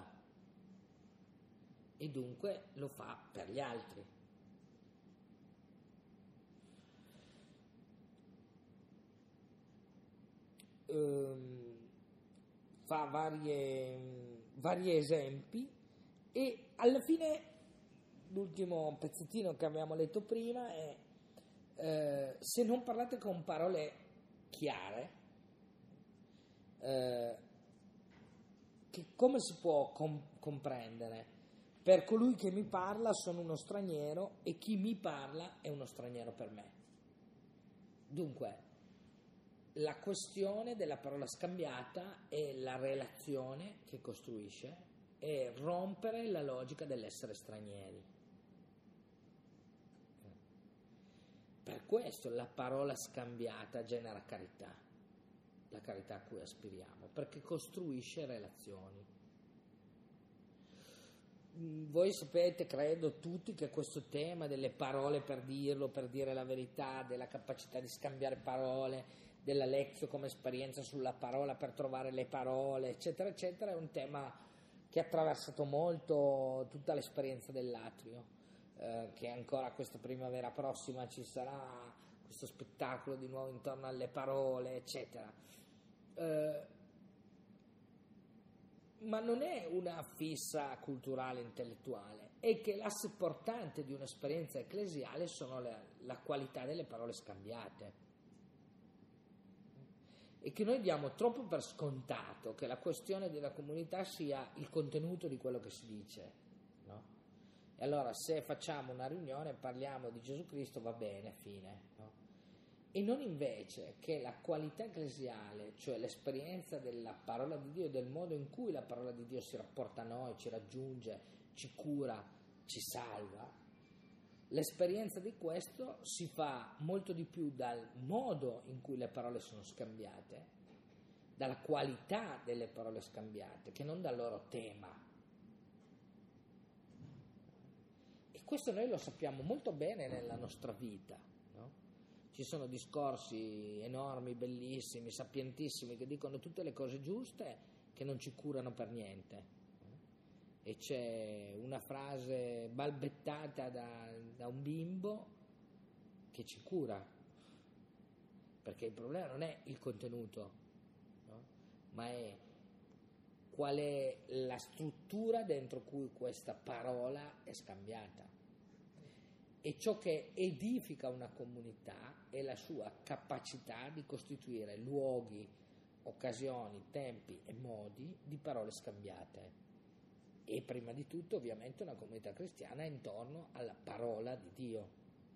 e dunque lo fa per gli altri. Um, fa varie, vari esempi e alla fine l'ultimo pezzettino che abbiamo letto prima è eh, se non parlate con parole chiare, eh, che come si può com- comprendere? Per colui che mi parla sono uno straniero e chi mi parla è uno straniero per me. Dunque la questione della parola scambiata è la relazione che costruisce e rompere la logica dell'essere stranieri. Per questo la parola scambiata genera carità, la carità a cui aspiriamo, perché costruisce relazioni. Voi sapete, credo tutti, che questo tema delle parole per dirlo, per dire la verità, della capacità di scambiare parole, della lexio come esperienza sulla parola per trovare le parole, eccetera, eccetera, è un tema che ha attraversato molto tutta l'esperienza dell'Atrio, eh, che ancora questa primavera prossima ci sarà questo spettacolo di nuovo intorno alle parole, eccetera. Eh, ma non è una fissa culturale intellettuale, è che l'asse portante di un'esperienza ecclesiale sono la, la qualità delle parole scambiate. E che noi diamo troppo per scontato che la questione della comunità sia il contenuto di quello che si dice, no? E allora se facciamo una riunione e parliamo di Gesù Cristo va bene, fine, no? E non invece che la qualità ecclesiale, cioè l'esperienza della parola di Dio, del modo in cui la parola di Dio si rapporta a noi, ci raggiunge, ci cura, ci salva. L'esperienza di questo si fa molto di più dal modo in cui le parole sono scambiate, dalla qualità delle parole scambiate, che non dal loro tema. E questo noi lo sappiamo molto bene nella nostra vita, no? Ci sono discorsi enormi, bellissimi, sapientissimi, che dicono tutte le cose giuste, che non ci curano per niente. E c'è una frase balbettata da, da un bimbo che ci cura, perché il problema non è il contenuto, no? Ma è qual è la struttura dentro cui questa parola è scambiata. E ciò che edifica una comunità è la sua capacità di costituire luoghi, occasioni, tempi e modi di parole scambiate. E prima di tutto ovviamente una comunità cristiana intorno alla parola di Dio.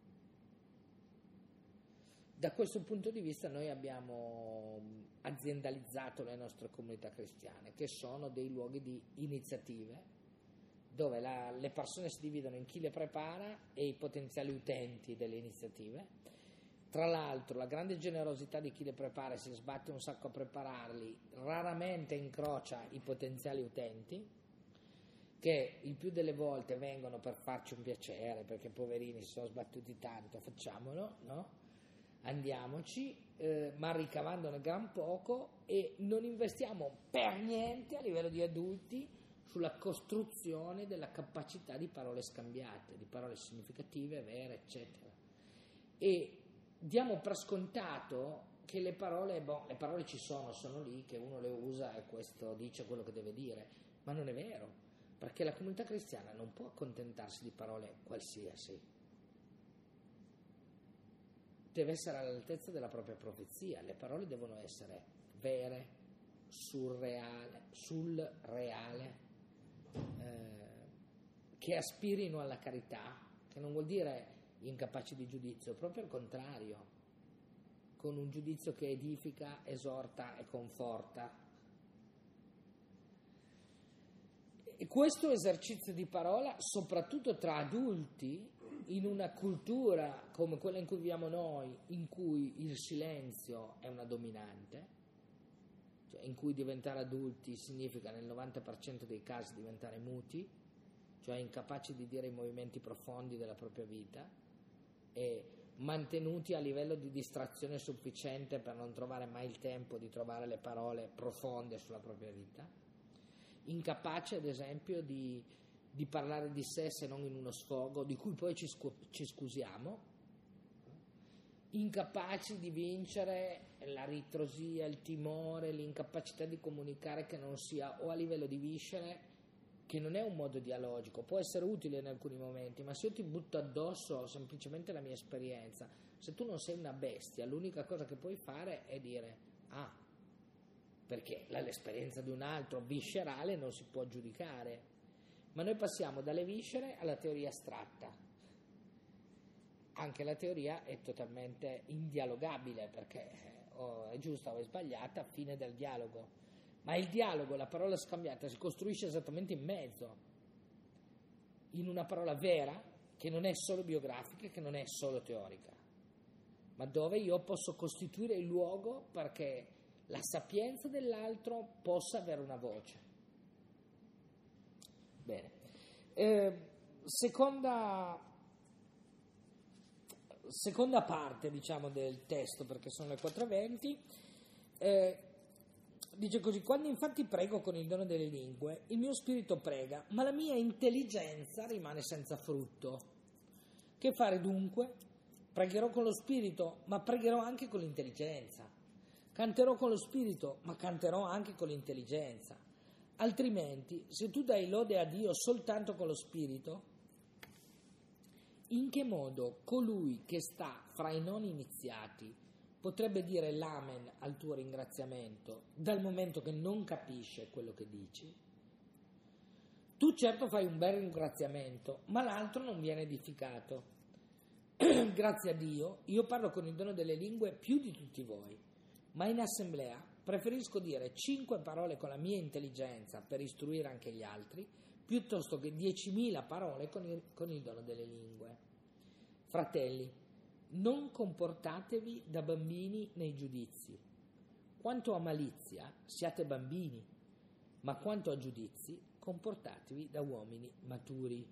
Da questo punto di vista noi abbiamo aziendalizzato le nostre comunità cristiane, che sono dei luoghi di iniziative, dove la, le persone si dividono in chi le prepara e i potenziali utenti delle iniziative. Tra l'altro la grande generosità di chi le prepara, si sbatte un sacco a prepararli, raramente incrocia i potenziali utenti, che il più delle volte vengono per farci un piacere, perché poverini si sono sbattuti tanto, facciamolo, no? Andiamoci, eh, ma ricavandone gran poco, e non investiamo per niente a livello di adulti sulla costruzione della capacità di parole scambiate, di parole significative, vere, eccetera. e diamo per scontato che le parole, boh, le parole ci sono, sono lì, che uno le usa e questo dice quello che deve dire, ma non è vero, perché la comunità cristiana non può accontentarsi di parole qualsiasi, deve essere all'altezza della propria profezia, le parole devono essere vere, surreale, sul reale, eh, che aspirino alla carità, che non vuol dire incapaci di giudizio, proprio il contrario, con un giudizio che edifica, esorta e conforta. E questo esercizio di parola, soprattutto tra adulti, in una cultura come quella in cui viviamo noi, in cui il silenzio è una dominante, cioè in cui diventare adulti significa nel novanta per cento dei casi diventare muti, cioè incapaci di dire i movimenti profondi della propria vita e mantenuti a livello di distrazione sufficiente per non trovare mai il tempo di trovare le parole profonde sulla propria vita, incapaci ad esempio di, di parlare di sé se non in uno sfogo di cui poi ci, scu- ci scusiamo, incapaci di vincere la ritrosia, il timore, l'incapacità di comunicare che non sia o a livello di viscere, che non è un modo dialogico, può essere utile in alcuni momenti, ma se io ti butto addosso semplicemente la mia esperienza, se tu non sei una bestia, l'unica cosa che puoi fare è dire ah, perché l'esperienza di un altro viscerale non si può giudicare, ma noi passiamo dalle viscere alla teoria astratta. Anche la teoria è totalmente indialogabile, perché o è giusta o è sbagliata, fine del dialogo. Ma il dialogo, la parola scambiata, si costruisce esattamente in mezzo, in una parola vera, che non è solo biografica, che non è solo teorica, ma dove io posso costituire il luogo perché la sapienza dell'altro possa avere una voce. Bene. Eh, seconda, seconda parte, diciamo, del testo, perché sono le quattro e venti. Eh, Dice così: quando infatti prego con il dono delle lingue, il mio spirito prega, ma la mia intelligenza rimane senza frutto. Che fare dunque? Pregherò con lo spirito, ma pregherò anche con l'intelligenza. Canterò con lo spirito, ma canterò anche con l'intelligenza. Altrimenti, se tu dai lode a Dio soltanto con lo spirito, in che modo colui che sta fra i non iniziati potrebbe dire l'amen al tuo ringraziamento dal momento che non capisce quello che dici? Tu certo fai un bel ringraziamento, ma l'altro non viene edificato. Grazie a Dio, io parlo con il dono delle lingue più di tutti voi, ma in assemblea preferisco dire cinque parole con la mia intelligenza per istruire anche gli altri, piuttosto che diecimila parole con il, con il dono delle lingue. Fratelli, non comportatevi da bambini nei giudizi. Quanto a malizia, siate bambini, ma quanto a giudizi, comportatevi da uomini maturi.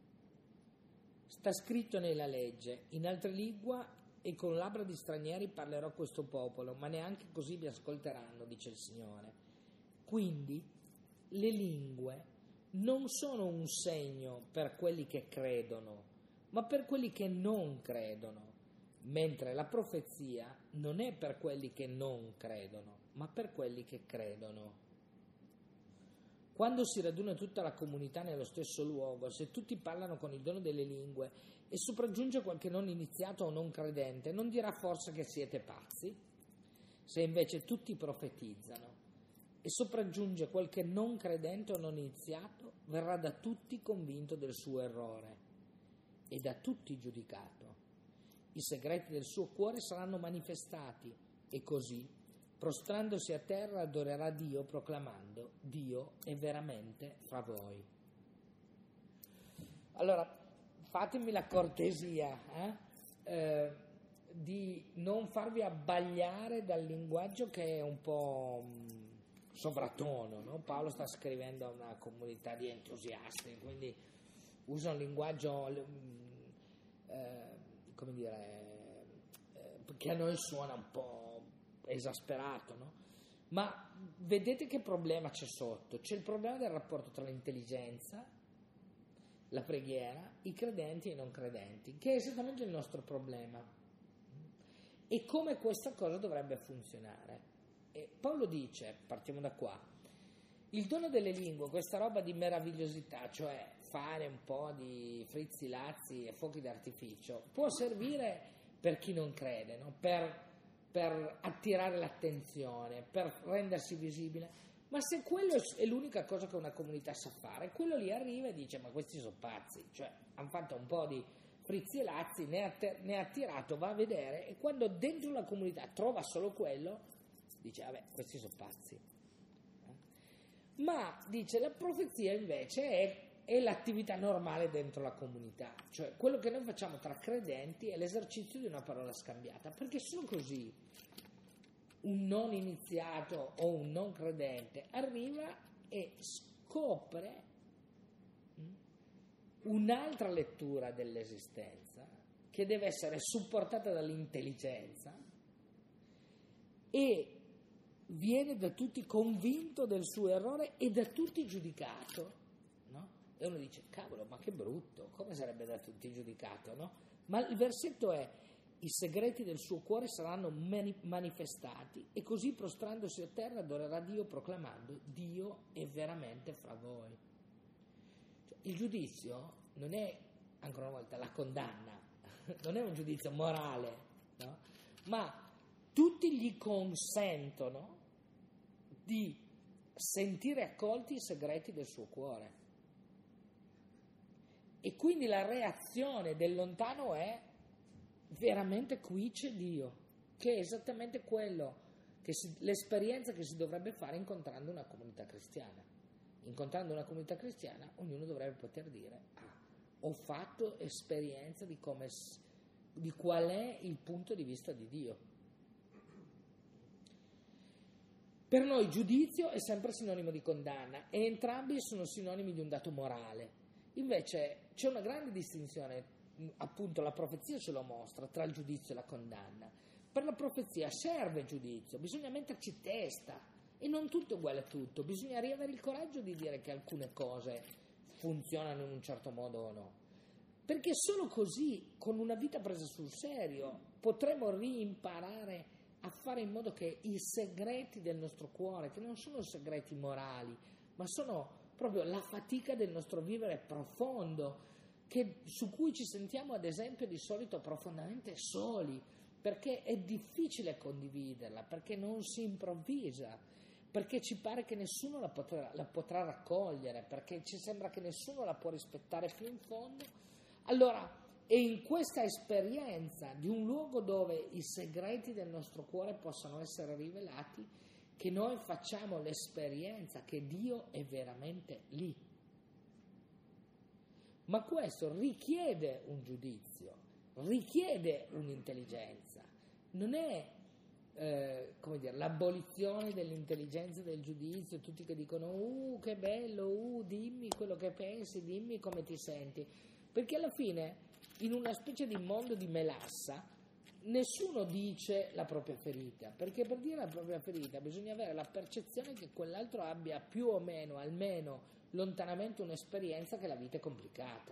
Sta scritto nella legge: in altra lingua e con labbra di stranieri parlerò a questo popolo, ma neanche così vi ascolteranno, dice il Signore. Quindi le lingue non sono un segno per quelli che credono, ma per quelli che non credono. Mentre la profezia non è per quelli che non credono, ma per quelli che credono. Quando si raduna tutta la comunità nello stesso luogo, se tutti parlano con il dono delle lingue e sopraggiunge qualche non iniziato o non credente, non dirà forse che siete pazzi? Se invece tutti profetizzano e sopraggiunge qualche non credente o non iniziato, verrà da tutti convinto del suo errore e da tutti giudicato. I segreti del suo cuore saranno manifestati e così, prostrandosi a terra, adorerà Dio proclamando: Dio è veramente fra voi. Allora, fatemi la cortesia eh, eh, di non farvi abbagliare dal linguaggio che è un po' mh, sovratono, no? Paolo sta scrivendo a una comunità di entusiasti, quindi usa un linguaggio mh, eh, come dire, eh, che a noi suona un po' esasperato, no? Ma vedete che problema c'è sotto? C'è il problema del rapporto tra l'intelligenza, la preghiera, i credenti e i non credenti, che è esattamente il nostro problema. e come questa cosa dovrebbe funzionare. E Paolo dice, partiamo da qua, il dono delle lingue, questa roba di meravigliosità, cioè fare un po' di frizzi, lazzi e fuochi d'artificio, può servire per chi non crede, no? per, per attirare l'attenzione, per rendersi visibile. Ma se quello è l'unica cosa che una comunità sa fare, quello lì arriva e dice ma questi sono pazzi, cioè hanno fatto un po' di frizzi e lazzi, ne ha, ter- ne ha tirato, va a vedere, e quando dentro la comunità trova solo quello, dice vabbè, questi sono pazzi. Eh? Ma dice la profezia invece è, è l'attività normale dentro la comunità, cioè quello che noi facciamo tra credenti è l'esercizio di una parola scambiata, perché solo così un non iniziato o un non credente arriva e scopre un'altra lettura dell'esistenza che deve essere supportata dall'intelligenza e viene da tutti convinto del suo errore e da tutti giudicato, no? E uno dice cavolo, ma che brutto, come sarebbe da tutti giudicato, no? Ma il versetto è: i segreti del suo cuore saranno mani- manifestati, e così prostrandosi a terra adorerà Dio proclamando: Dio è veramente fra voi. Cioè, il giudizio non è, ancora una volta, la condanna, non è un giudizio morale, no? Ma tutti gli consentono di sentire accolti i segreti del suo cuore. E quindi la reazione del lontano è: veramente qui c'è Dio, che è esattamente quello, che si, l'esperienza che si dovrebbe fare incontrando una comunità cristiana. Incontrando una comunità cristiana, ognuno dovrebbe poter dire: ah, ho fatto esperienza di come, di qual è il punto di vista di Dio. Per noi giudizio è sempre sinonimo di condanna e entrambi sono sinonimi di un dato morale. Invece c'è una grande distinzione, appunto la profezia ce lo mostra, tra il giudizio e la condanna. Per la profezia serve giudizio, bisogna metterci testa, e non tutto è uguale a tutto, bisogna avere il coraggio di dire che alcune cose funzionano in un certo modo o no, perché solo così, con una vita presa sul serio, potremo rimparare a fare in modo che i segreti del nostro cuore, che non sono segreti morali, ma sono proprio la fatica del nostro vivere profondo, che, su cui ci sentiamo ad esempio di solito profondamente soli, perché è difficile condividerla, perché non si improvvisa, perché ci pare che nessuno la potrà, la potrà raccogliere, perché ci sembra che nessuno la può rispettare fino in fondo. Allora è in questa esperienza di un luogo dove i segreti del nostro cuore possano essere rivelati che noi facciamo l'esperienza che Dio è veramente lì. Ma questo richiede un giudizio, richiede un'intelligenza. Non è eh, come dire, l'abolizione dell'intelligenza e del giudizio, tutti che dicono uh che bello, uh dimmi quello che pensi, dimmi come ti senti, perché alla fine in una specie di mondo di melassa nessuno dice la propria ferita, perché per dire la propria ferita bisogna avere la percezione che quell'altro abbia più o meno, almeno lontanamente, un'esperienza che la vita è complicata.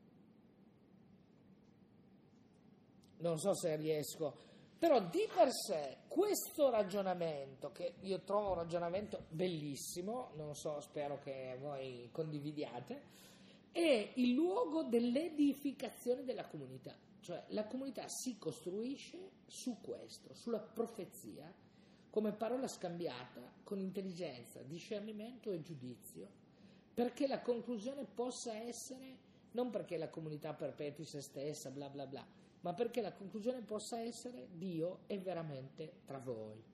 Non so se riesco, però di per sé questo ragionamento, che io trovo un ragionamento bellissimo, non so, spero che voi condividiate, è il luogo dell'edificazione della comunità. Cioè la comunità si costruisce su questo, sulla profezia, come parola scambiata con intelligenza, discernimento e giudizio, perché la conclusione possa essere, non perché la comunità perpetui se stessa, bla bla bla, ma perché la conclusione possa essere: Dio è veramente tra voi.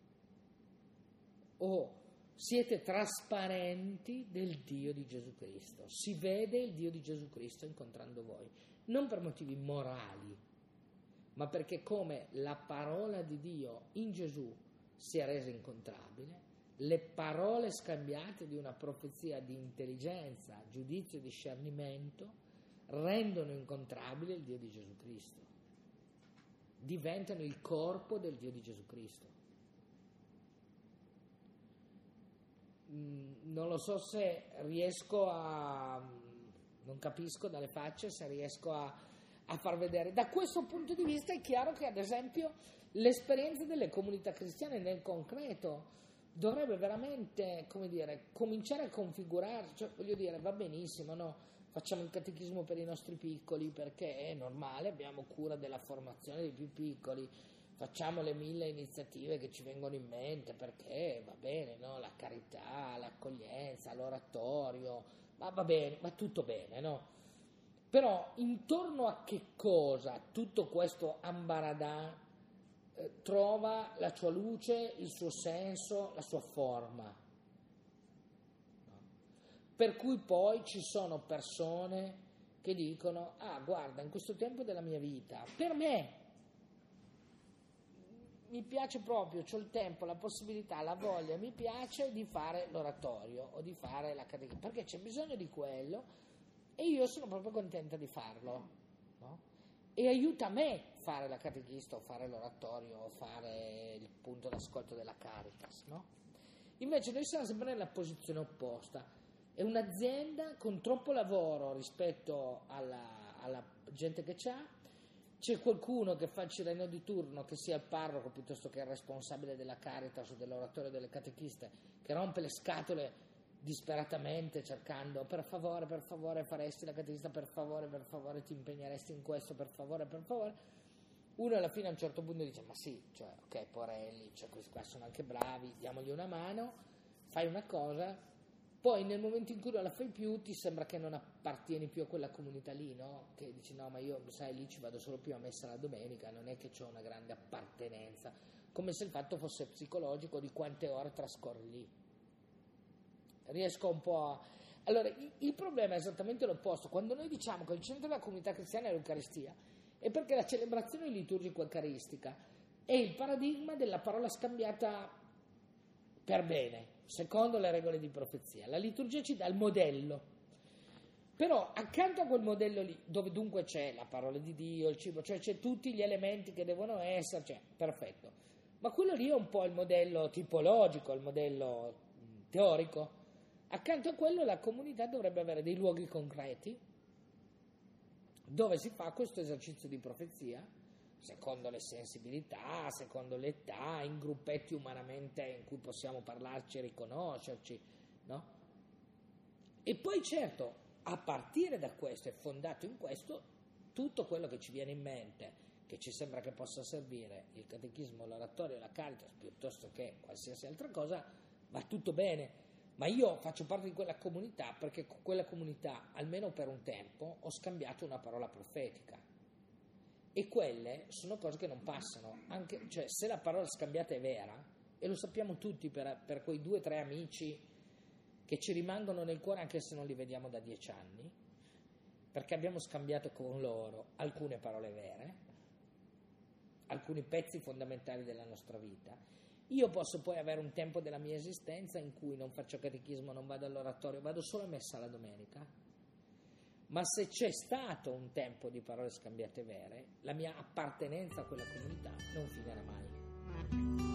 O siete trasparenti del Dio di Gesù Cristo, si vede il Dio di Gesù Cristo incontrando voi, non per motivi morali, ma perché come la parola di Dio in Gesù si è resa incontrabile, le parole scambiate di una profezia di intelligenza, giudizio e discernimento rendono incontrabile il Dio di Gesù Cristo, diventano il corpo del Dio di Gesù Cristo. Non lo so se riesco a, non capisco dalle facce se riesco a, a far vedere. Da questo punto di vista è chiaro che ad esempio L'esperienza delle comunità cristiane nel concreto dovrebbe veramente, come dire, cominciare a configurarsi, cioè, voglio dire, va benissimo, no? Facciamo il catechismo per i nostri piccoli perché è normale, abbiamo cura della formazione dei più piccoli, facciamo le mille iniziative che ci vengono in mente perché va bene, no? La carità, l'accoglienza, l'oratorio, ma va bene, va tutto bene, no? Però intorno a che cosa tutto questo ambaradà eh, trova la sua luce, il suo senso, la sua forma? No? Per cui poi ci sono persone che dicono: ah, guarda, in questo tempo della mia vita, per me mi piace proprio, c'ho il tempo, la possibilità, la voglia, mi piace di fare l'oratorio o di fare la catechesi, perché c'è bisogno di quello e io sono proprio contenta di farlo, no? E aiuta me fare la catechista o fare l'oratorio o fare il punto d'ascolto della Caritas, no? Invece noi siamo sempre nella posizione opposta, è un'azienda con troppo lavoro rispetto alla, alla gente che c'ha. C'è qualcuno che fa il cireno di turno, che sia il parroco piuttosto che il responsabile della Caritas o dell'oratorio delle catechiste, che rompe le scatole disperatamente cercando: per favore, per favore faresti la catechista, per favore, per favore ti impegneresti in questo, per favore, per favore. Uno alla fine a un certo punto dice: ma sì, cioè, ok, porelli, cioè, questi qua sono anche bravi, diamogli una mano, fai una cosa. Poi nel momento in cui non la fai più ti sembra che non appartieni più a quella comunità lì, no? Che dici: no, ma io, sai, lì ci vado solo più a messa la domenica, non è che c'ho una grande appartenenza, come se il fatto fosse psicologico di quante ore trascorri lì. Riesco un po' a... Allora, il problema è esattamente l'opposto. Quando noi diciamo che il centro della comunità cristiana è l'Eucaristia, è perché la celebrazione liturgico-eucaristica è il paradigma della parola scambiata per bene, secondo le regole di profezia. La liturgia ci dà il modello, però accanto a quel modello lì, dove dunque c'è la parola di Dio, il cibo, cioè c'è tutti gli elementi che devono essere, cioè, perfetto, ma quello lì è un po' il modello tipologico, il modello teorico. Accanto a quello la comunità dovrebbe avere dei luoghi concreti dove si fa questo esercizio di profezia secondo le sensibilità, secondo l'età, in gruppetti umanamente in cui possiamo parlarci e riconoscerci, no? E poi certo, a partire da questo e fondato in questo, tutto quello che ci viene in mente, che ci sembra che possa servire, il catechismo, l'oratorio, la Caritas, piuttosto che qualsiasi altra cosa, va tutto bene. Ma io faccio parte di quella comunità perché con quella comunità, almeno per un tempo, ho scambiato una parola profetica. E quelle sono cose che non passano, anche, cioè se la parola scambiata è vera, e lo sappiamo tutti per, per quei due o tre amici che ci rimangono nel cuore anche se non li vediamo da dieci anni, perché abbiamo scambiato con loro alcune parole vere, alcuni pezzi fondamentali della nostra vita. Io posso poi avere un tempo della mia esistenza in cui non faccio catechismo, non vado all'oratorio, vado solo a messa la domenica. Ma se c'è stato un tempo di parole scambiate vere, la mia appartenenza a quella comunità non finirà mai.